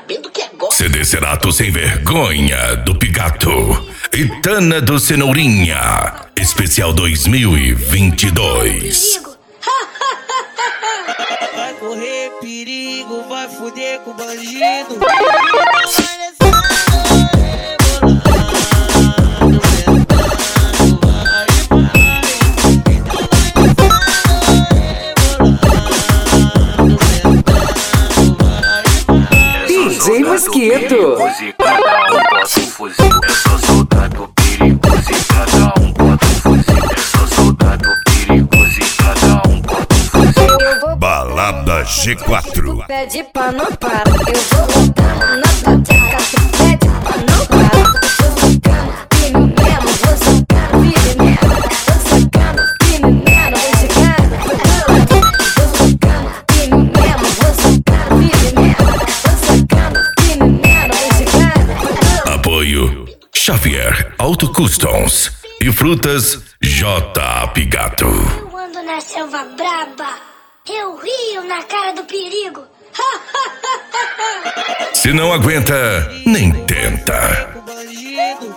sabendo que agora... Cedecerato sem vergonha do Pigato e Tana do Cenourinha, especial 2022. Vai correr perigo, vai fuder com bandido. DJ Mosquito. Cada um bota um fuzil, é só soldado perigoso e cada um bota um fuzil. É só soldado perigoso e cada um bota um fuzil. Balada G4. Pede pra não parar, eu vou botando na tua tcheca. Tu pede pra não parar, tô sacando, firme mesmo, vou sacando, firme mesmo, vou sacando, firme mesmo, vou chegando, vou sacando, firme mesmo, vou sacando, firme mesmo, vou sacando, firme mesmo, vou chegando. Apoio Xavier Auto Customs e Frutas J. Pigato. Eu ando na selva braba, eu rio na cara do perigo. Se não aguenta, nem tenta. Com bandido.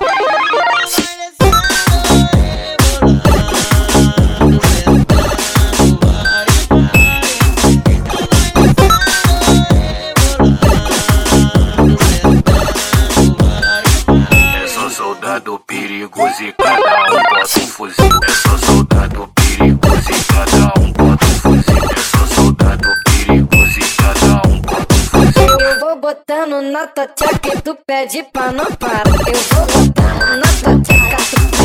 É só soldado perigoso e cada um bota um fuzil. É só soldado perigoso e cada um bota um fuzil. É só soldado perigoso e cada um bota um fuzil. Eu vou botando na tua tcheca e tu pede pra não parar. Eu vou botando na tua tcheca, tu